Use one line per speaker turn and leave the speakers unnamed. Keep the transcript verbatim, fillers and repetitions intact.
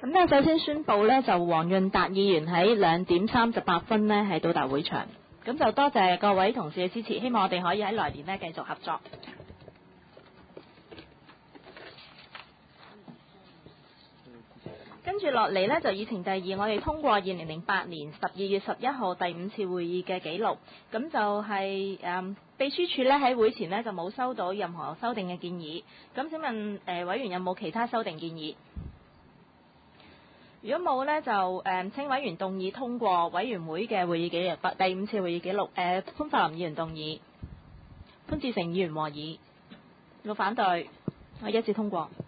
咁呢，首先宣布呢，就黃潤達議員喺兩點三十八分呢係到達會場。咁就多謝各位同事嘅支持，希望我哋可以喺來年呢繼續合作。跟住落嚟呢，就議程第二，我哋通過二零零八年十二月十一號第五次會議嘅記錄。咁就係、是、誒、嗯、秘書處呢喺會前呢就冇收到任何修訂嘅建議。咁請問誒、呃、委員有冇其他修訂建議？如果冇呢，就誒、呃、請委員動議通過委員會嘅會議記錄，第五次會議記錄。誒、呃、潘柏林議員動議，潘志成議員和議，冇反對，我一致通過。